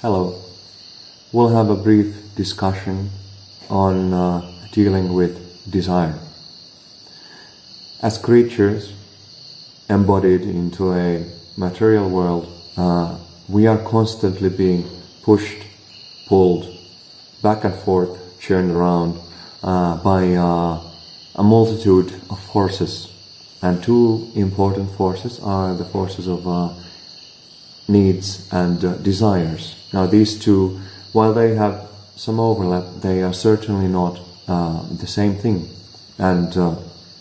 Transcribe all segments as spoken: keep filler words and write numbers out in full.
Hello. We'll have a brief discussion on uh, dealing with desire. As creatures embodied into a material world, uh, we are constantly being pushed, pulled, back and forth, churned around uh, by uh, a multitude of forces. And two important forces are the forces of uh, needs and uh, desires. Now these two, while they have some overlap, they are certainly not uh, the same thing. And uh,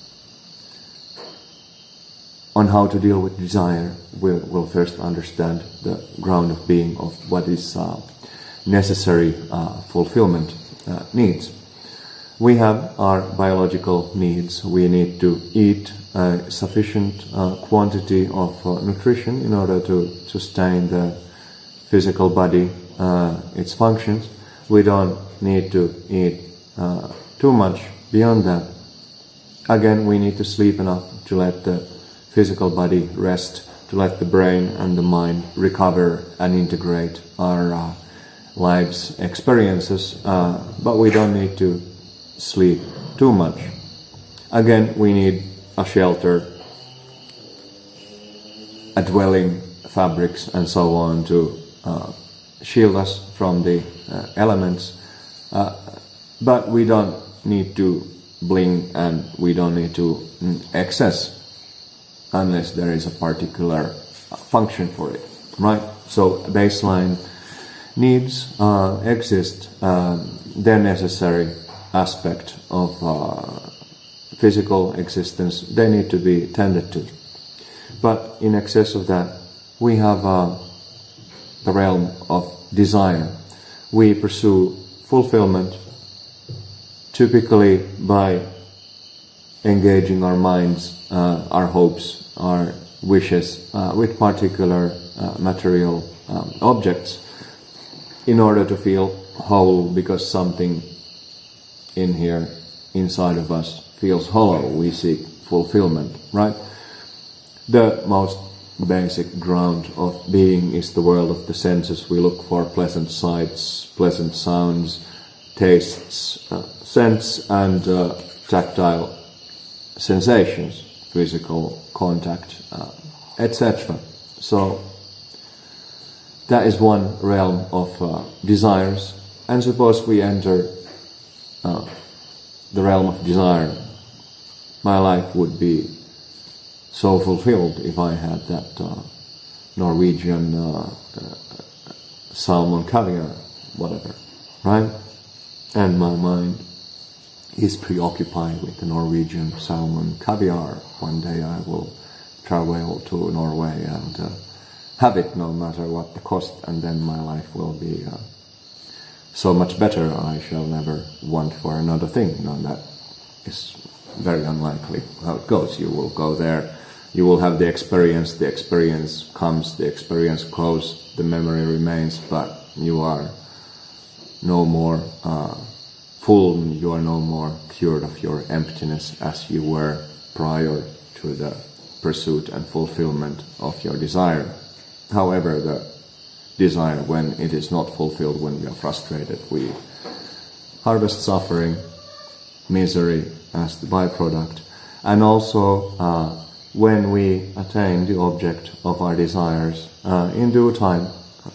on how to deal with desire, we'll, we'll first understand the ground of being of what is uh, necessary uh, fulfillment uh, needs. We have our biological needs. We need to eat a sufficient uh, quantity of uh, nutrition in order to sustain the physical body, uh, its functions. We don't need to eat uh, too much beyond that. Again, we need to sleep enough to let the physical body rest, to let the brain and the mind recover and integrate our uh, life's experiences, uh, but we don't need to sleep too much. Again, we need a shelter, a dwelling, fabrics and so on to uh, shield us from the uh, elements, uh, but we don't need to bling and we don't need to mm, excess unless there is a particular function for it, right? So baseline needs uh, exist, uh, they're necessary aspect of uh, physical existence, they need to be tended to. But in excess of that, we have uh, the realm of desire. We pursue fulfillment typically by engaging our minds, uh, our hopes, our wishes uh, with particular uh, material um, objects in order to feel whole, because something in here, inside of us, feels hollow. We seek fulfillment, right? The most basic ground of being is the world of the senses. We look for pleasant sights, pleasant sounds, tastes, uh, scents and uh, tactile sensations, physical contact, uh, et cetera. So that is one realm of uh, desires. And suppose we enter uh, the realm of desire. My life would be so fulfilled if I had that uh, Norwegian uh, uh, salmon caviar, whatever, right? And my mind is preoccupied with the Norwegian salmon caviar. One day I will travel to Norway and uh, have it no matter what the cost, and then my life will be uh, so much better. I shall never want for another thing. Now that is very unlikely how it goes. You will go there, you will have the experience, the experience comes, the experience goes, the memory remains, but you are no more uh, full, you are no more cured of your emptiness as you were prior to the pursuit and fulfillment of your desire. However, the desire, when it is not fulfilled, when we are frustrated, we harvest suffering, misery as the byproduct. And also uh, when we attain the object of our desires uh, in due time,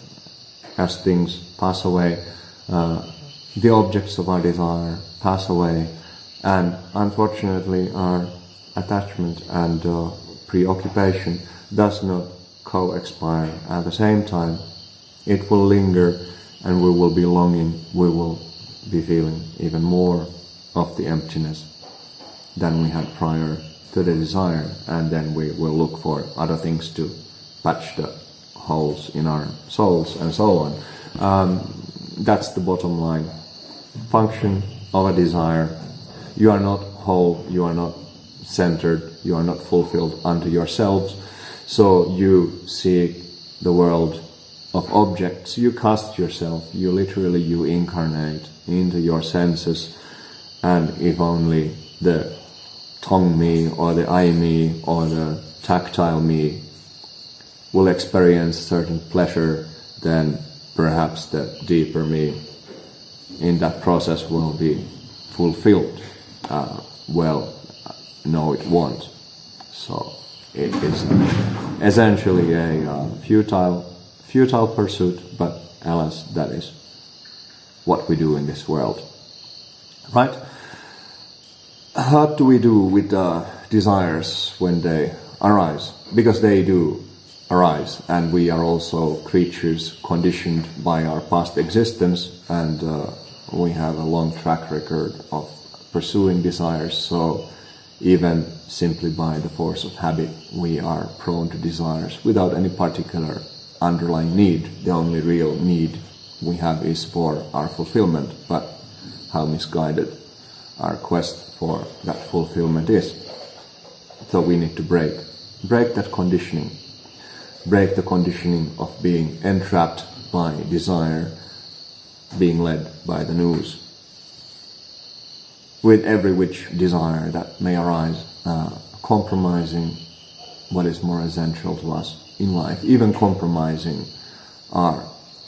as things pass away, uh, the objects of our desire pass away, and unfortunately our attachment and uh, preoccupation does not co-expire at the same time. It will linger and we will be longing, we will be feeling even more of the emptiness than we had prior to the desire, and then we will look for other things to patch the holes in our souls and so on. Um, that's the bottom line. Function of a desire. You are not whole, you are not centered, you are not fulfilled unto yourselves, so you seek the world of objects. You cast yourself, you literally, you incarnate into your senses, and if only the tongue me or the eye me or the tactile me will experience certain pleasure, then perhaps the deeper me in that process will be fulfilled. Uh, well, no, it won't. So it is essentially a uh, futile, futile pursuit, but alas, that is what we do in this world. Right? What do we do with uh, desires when they arise? Because they do arise, and we are also creatures conditioned by our past existence, and uh, we have a long track record of pursuing desires, so even simply by the force of habit we are prone to desires without any particular underlying need. The only real need we have is for our fulfillment, but how misguided our quest for that fulfillment is. So we need to break break that conditioning, break the conditioning of being entrapped by desire, being led by the noose, with every which desire that may arise, uh, compromising what is more essential to us in life, even compromising our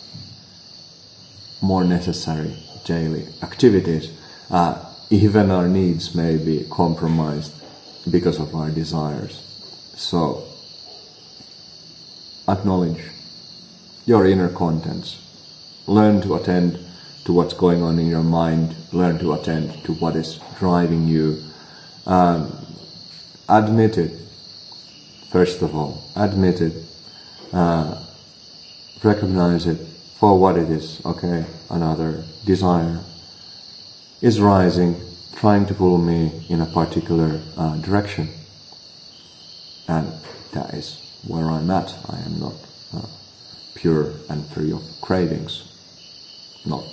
more necessary daily activities. Uh, even our needs may be compromised because of our desires. So, acknowledge your inner contents. Learn to attend to what's going on in your mind. Learn to attend to what is driving you. Um, admit it, first of all. Admit it. Uh, recognize it for what it is. Okay, another desire is rising, trying to pull me in a particular uh, direction. And that is where I'm at. I am not uh, pure and free of cravings. Not.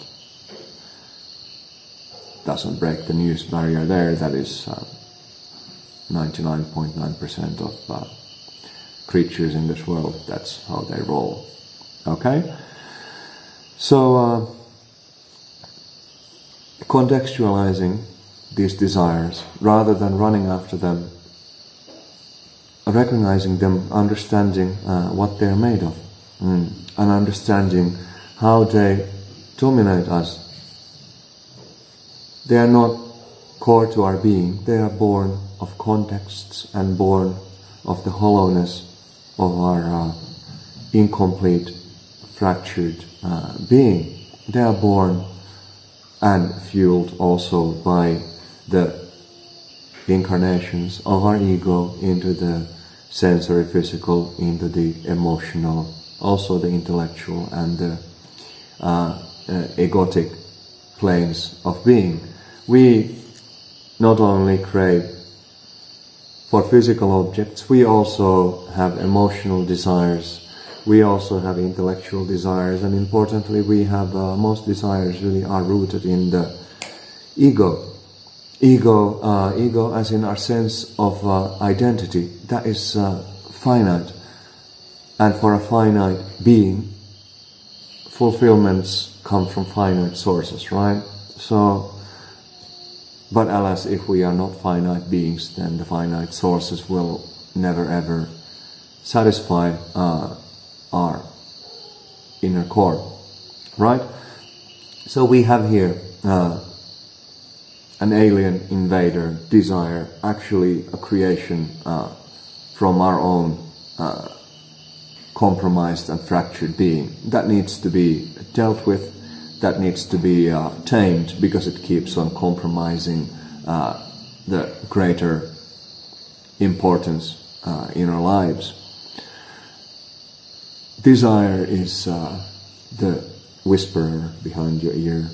Doesn't break the news barrier there. That is uh, ninety-nine point nine percent of uh, creatures in this world. That's how they roll. Okay? So, uh, contextualizing these desires, rather than running after them, recognizing them, understanding uh, what they're made of, mm, and understanding how they dominate us. They are not core to our being. They are born of contexts and born of the hollowness of our uh, incomplete, fractured uh, being. They are born and fueled also by the incarnations of our ego into the sensory, physical, into the emotional, also the intellectual and the uh, uh, egotic planes of being. We not only crave for physical objects, we also have emotional desires, we also have intellectual desires, and importantly we have, uh, most desires really are rooted in the ego. Ego, uh, ego as in our sense of uh, identity, that is uh, finite. And for a finite being, fulfillments come from finite sources, right? So, but alas, if we are not finite beings, then the finite sources will never ever satisfy uh, our inner core, right? So we have here uh, an alien invader desire, actually a creation uh, from our own uh, compromised and fractured being. That needs to be dealt with, that needs to be uh, tamed, because it keeps on compromising uh, the greater importance uh, in our lives. Desire is uh, the whisperer behind your ear,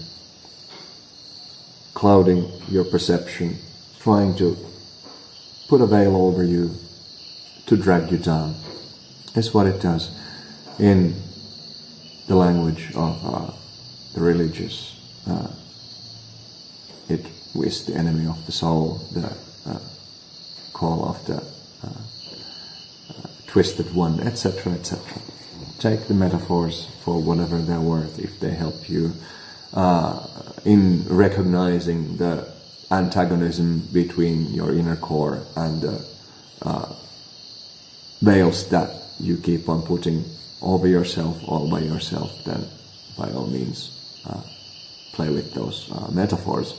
clouding your perception, trying to put a veil over you to drag you down. That's what it does in the language of uh, the religious. Uh, it is the enemy of the soul, the uh, call of the uh, uh, twisted one, et cetera, et cetera. Take the metaphors for whatever they're worth, if they help you uh, in recognizing the antagonism between your inner core and the uh, veils that you keep on putting over yourself all by yourself, then by all means uh, play with those uh, metaphors.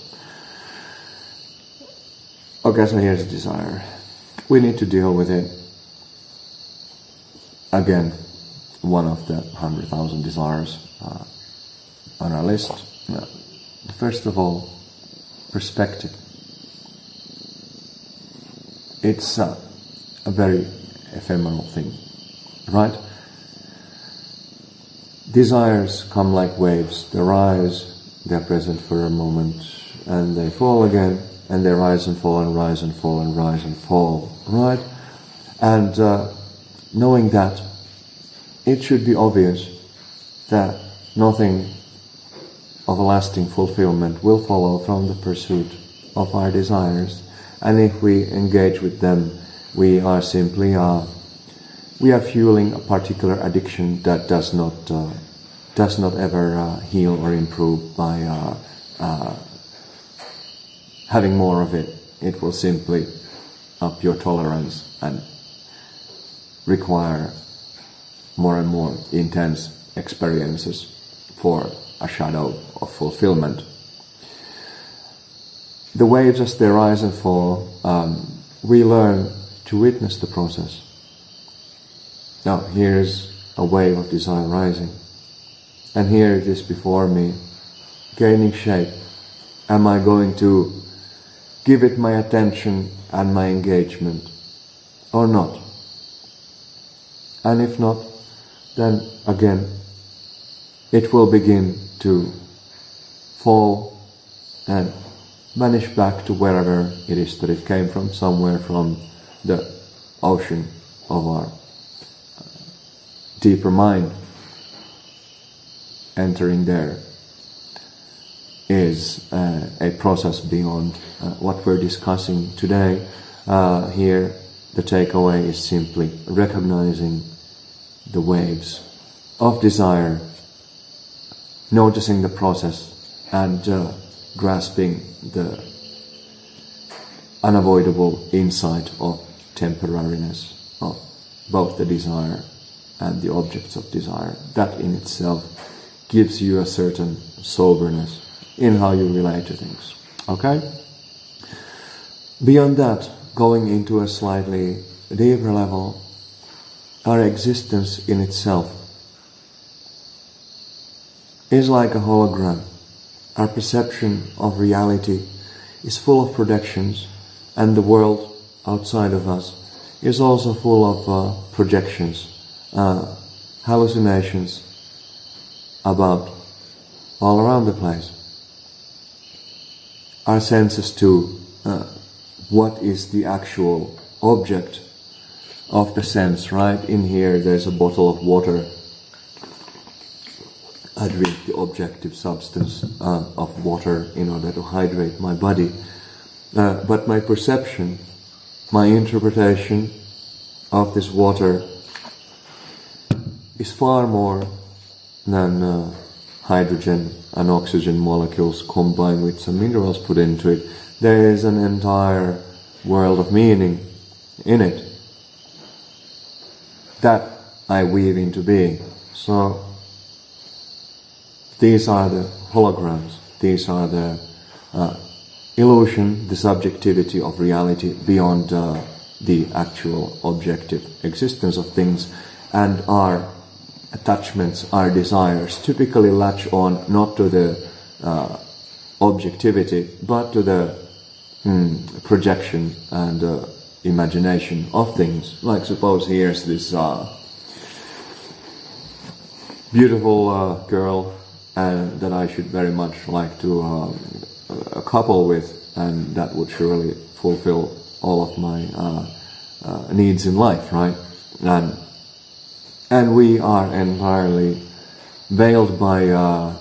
Okay, so here's desire. We need to deal with it. Again, one of the hundred thousand desires uh, on our list. Uh, first of all, perspective. It's uh, a very ephemeral thing, right? Desires come like waves. They rise, they're present for a moment, and they fall again, and they rise and fall and rise and fall and rise and fall, right? And uh, knowing that, it should be obvious that nothing of a lasting fulfillment will follow from the pursuit of our desires. And if we engage with them, we are simply uh, we are fueling a particular addiction that does not uh, does not ever uh, heal or improve by uh, uh, having more of it. It will simply up your tolerance and require more and more intense experiences for a shadow of fulfillment. The waves as they rise and fall, um, we learn to witness the process. Now, here's a wave of desire rising, and here it is before me, gaining shape. Am I going to give it my attention and my engagement, or not? And if not, then again, it will begin to fall and vanish back to wherever it is that it came from, somewhere from the ocean of our deeper mind. Entering there is uh, a process beyond uh, what we're discussing today. Uh, here, the takeaway is simply recognizing the waves of desire, noticing the process, and uh, grasping the unavoidable insight of temporariness of both the desire and the objects of desire. That in itself gives you a certain soberness in how you relate to things. Okay? Beyond that, going into a slightly deeper level, our existence in itself is like a hologram. Our perception of reality is full of projections, and the world outside of us is also full of uh, projections, uh, hallucinations about all around the place. Our senses to uh, what is the actual object of the sense, right? In here there's a bottle of water. I drink the objective substance uh, of water in order to hydrate my body. Uh, but my perception, my interpretation of this water is far more than uh, hydrogen and oxygen molecules combined with some minerals put into it. There is an entire world of meaning in it that I weave into being. So these are the holograms, these are the uh, illusion, the subjectivity of reality beyond uh, the actual objective existence of things, and our attachments, our desires typically latch on not to the uh, objectivity but to the mm, projection and uh, imagination of things. Like suppose here's this uh, beautiful uh, girl and that I should very much like to um, a couple with, and that would surely fulfill all of my uh, uh, needs in life, right? And and we are entirely veiled by uh,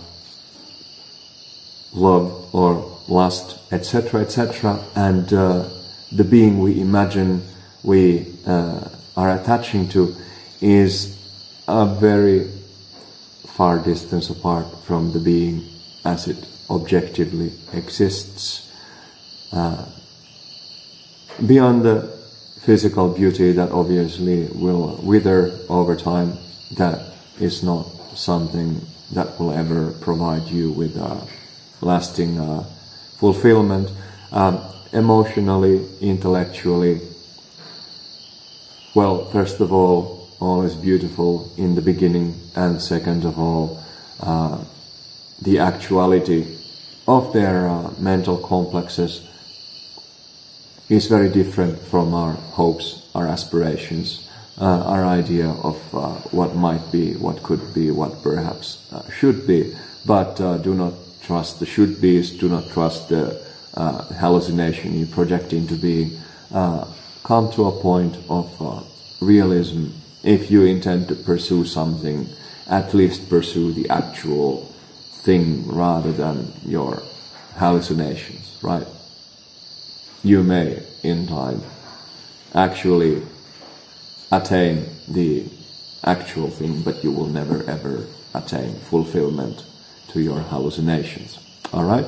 love or lust, et cetera, et cetera, and uh, the being we imagine we uh, are attaching to is a very far distance apart from the being as it objectively exists. Uh, beyond the physical beauty that obviously will wither over time, that is not something that will ever provide you with uh, lasting uh, fulfillment, um, emotionally, intellectually. Well, first of all, all is beautiful in the beginning, and second of all, uh, the actuality of their uh, mental complexes is very different from our hopes, our aspirations, uh, our idea of uh, what might be, what could be, what perhaps uh, should be. But uh, do not trust the should-be's, do not trust the uh, hallucination you project into being. Uh, come to a point of uh, realism. If you intend to pursue something, at least pursue the actual thing rather than your hallucinations, right? You may, in time, actually attain the actual thing, but you will never ever attain fulfillment to your hallucinations. Alright?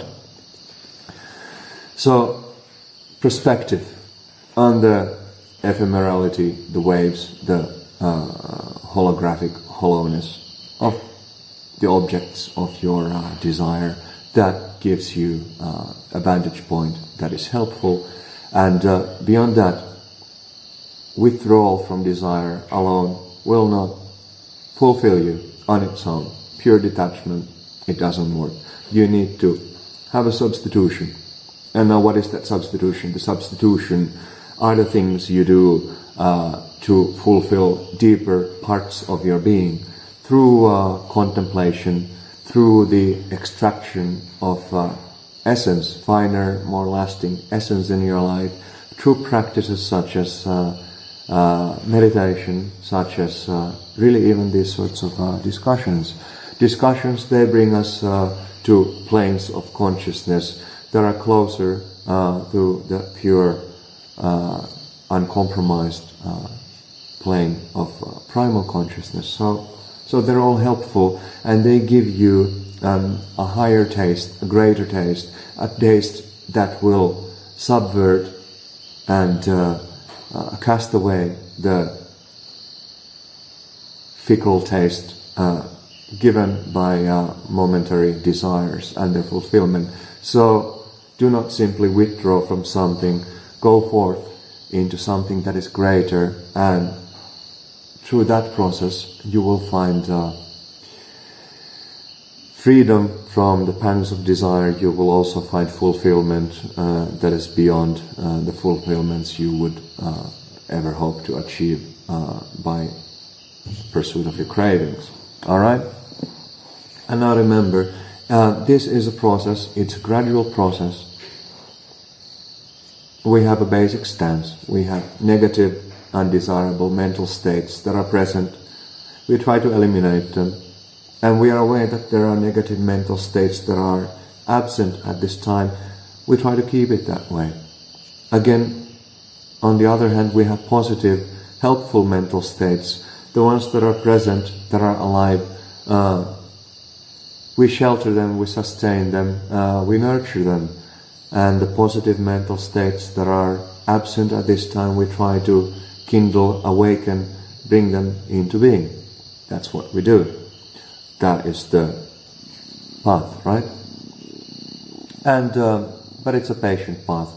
So, perspective on the ephemerality, the waves, the uh, holographic hollowness of the objects of your uh, desire, that gives you uh, a vantage point that is helpful. And uh, beyond that, withdrawal from desire alone will not fulfill you on its own. Pure detachment, it doesn't work. You need to have a substitution. And now what is that substitution? The substitution are the things you do uh, to fulfill deeper parts of your being through uh, contemplation, through the extraction of uh, essence, finer, more lasting essence in your life, through practices such as uh, uh, meditation, such as uh, really even these sorts of uh, discussions. Discussions, they bring us uh, to planes of consciousness that are closer uh, to the pure, uh, uncompromised uh, plane of uh, primal consciousness. So, so they're all helpful, and they give you um, a higher taste, a greater taste, a taste that will subvert and uh, uh, cast away the fickle taste uh, given by uh, momentary desires and their fulfillment. So do not simply withdraw from something, go forth into something that is greater, and through that process you will find uh, freedom from the pangs of desire. You will also find fulfillment uh, that is beyond uh, the fulfillments you would uh, ever hope to achieve uh, by pursuit of your cravings. Alright? And now remember, uh, this is a process, it's a gradual process. We have a basic stance, we have negative, undesirable mental states that are present. We try to eliminate them, and we are aware that there are negative mental states that are absent at this time. We try to keep it that way. Again, on the other hand, we have positive, helpful mental states, the ones that are present, that are alive. Uh, we shelter them, we sustain them, uh, we nurture them. And the positive mental states that are absent at this time, we try to kindle, awaken, bring them into being. That's what we do. That is the path, right? And uh, but it's a patient path.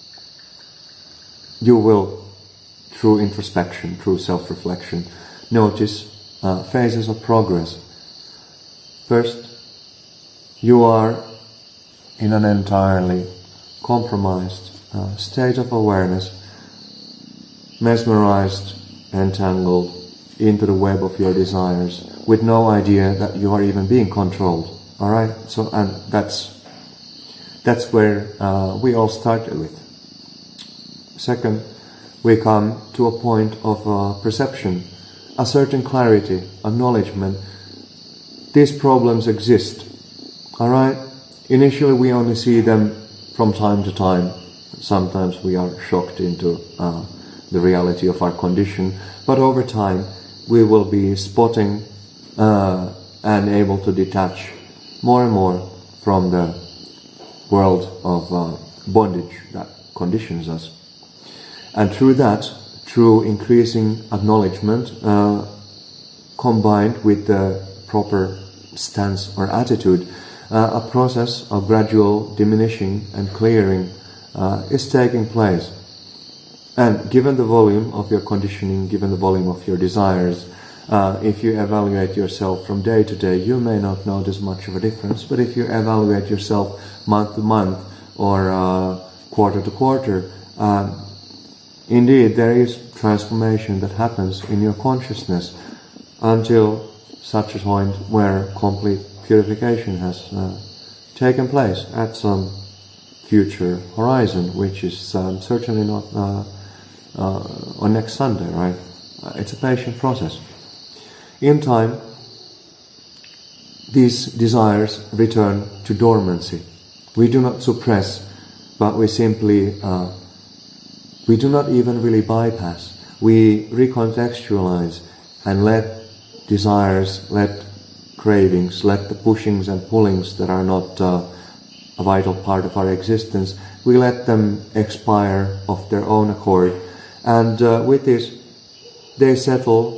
You will, through introspection, through self-reflection, notice uh, phases of progress. First, you are in an entirely compromised uh, state of awareness, mesmerized, entangled into the web of your desires, with no idea that you are even being controlled. All right. So, and that's that's where uh, we all started with. Second, we come to a point of uh, perception, a certain clarity, acknowledgement. These problems exist. All right. Initially, we only see them from time to time. Sometimes we are shocked into uh, the reality of our condition, but over time we will be spotting uh, and able to detach more and more from the world of uh, bondage that conditions us. And through that, through increasing acknowledgement, uh, combined with the proper stance or attitude, uh, a process of gradual diminishing and clearing uh, is taking place. And given the volume of your conditioning, given the volume of your desires, uh, if you evaluate yourself from day to day, you may not notice much of a difference. But if you evaluate yourself month to month or uh, quarter to quarter, uh, indeed there is transformation that happens in your consciousness until such a point where complete purification has uh, taken place at some future horizon, which is um, certainly not uh, uh, on next Sunday, right? Uh, it's a patient process. In time, these desires return to dormancy. We do not suppress, but we simply, uh, we do not even really bypass. We recontextualize and let desires, let cravings, let the pushings and pullings that are not uh, a vital part of our existence, we let them expire of their own accord. And uh, with this, they settle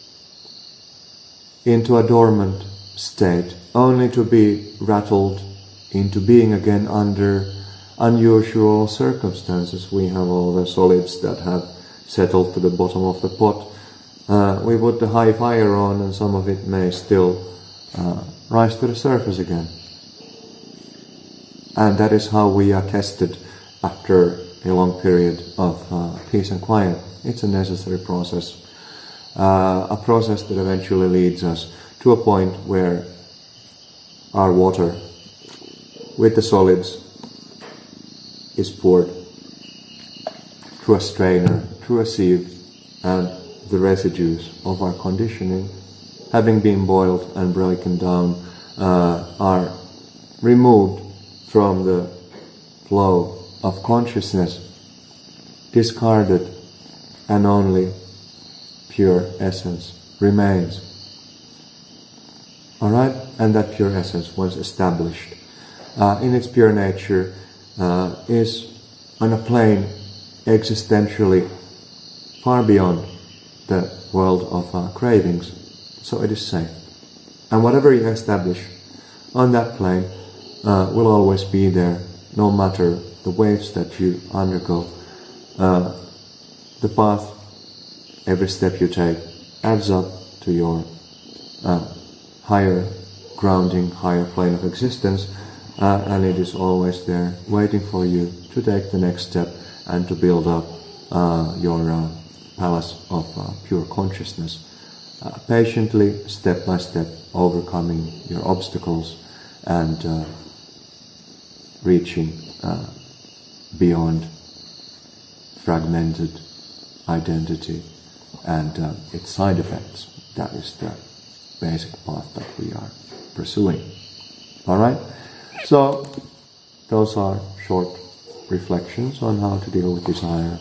into a dormant state, only to be rattled into being again under unusual circumstances. We have all the solids that have settled to the bottom of the pot. Uh, we put the high fire on and some of it may still uh, rise to the surface again. And that is how we are tested after a long period of uh, peace and quiet. It's a necessary process. Uh, a process that eventually leads us to a point where our water with the solids is poured through a strainer, through a sieve, and the residues of our conditioning, having been boiled and broken down, uh, are removed from the flow of consciousness, discarded, and only pure essence remains. Alright? And that pure essence, once established uh, in its pure nature, uh, is on a plane existentially far beyond the world of uh, cravings. So it is safe. And whatever you establish on that plane uh, will always be there, no matter the waves that you undergo. Uh, the path, every step you take, adds up to your uh, higher grounding, higher plane of existence, uh, and it is always there waiting for you to take the next step and to build up uh, your uh, palace of uh, pure consciousness, uh, patiently, step by step, overcoming your obstacles and uh, reaching uh, beyond fragmented identity and uh, its side effects. That is the basic path that we are pursuing. Alright? So, those are short reflections on how to deal with desire.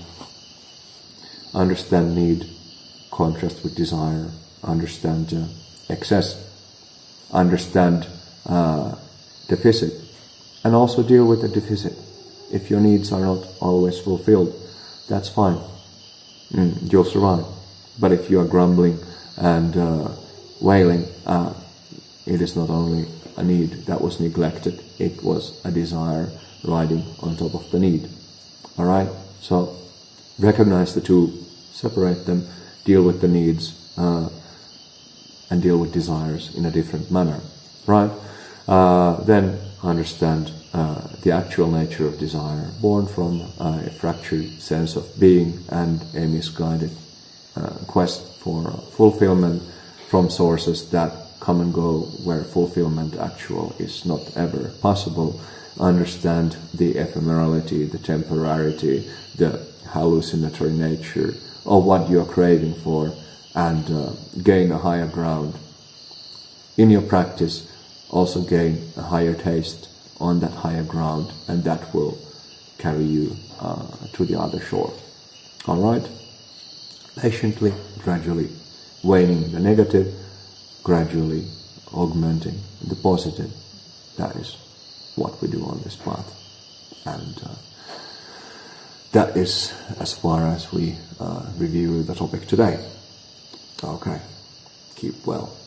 Understand need, contrast with desire. Understand uh, excess. Understand uh, deficit. And also deal with the deficit. If your needs are not always fulfilled, that's fine. Mm, you'll survive. But if you are grumbling and uh, wailing, uh, it is not only a need that was neglected, it was a desire riding on top of the need. Alright? So, recognize the two, separate them, deal with the needs, uh, and deal with desires in a different manner. Right? Uh, then understand uh, the actual nature of desire, born from uh, a fractured sense of being and a misguided uh, quest for fulfillment from sources that come and go, where fulfillment actual is not ever possible. Understand the ephemerality, the temporarity, the hallucinatory nature of what you are craving for, and uh, gain a higher ground. In your practice, also gain a higher taste on that higher ground, and that will carry you uh, to the other shore. Alright? Patiently, gradually, waning the negative, gradually augmenting the positive. That is what we do on this path. And uh, that is as far as we uh, review the topic today. Okay, keep well.